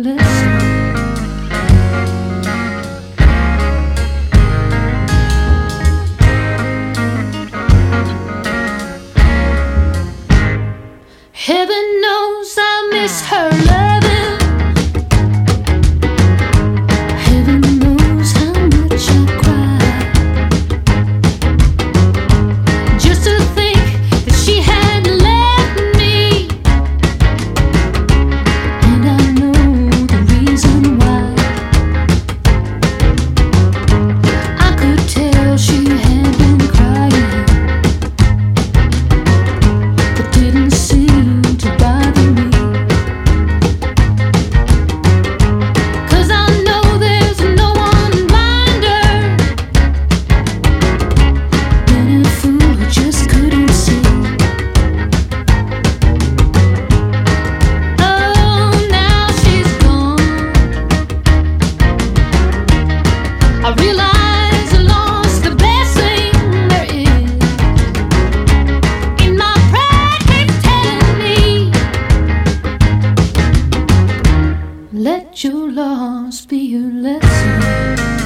lesson. Heaven knows I miss her loving. Heaven knows how much I cry just to think that she had left me, and I know the reason why. I could tell she had been crying, but didn't seem to bother me, 'cause I know there's no one blinder than a fool who just couldn't see. Oh, now she's gone. I realize I lost the best thing there is, and my pride keeps telling me, let your loss be your lesson.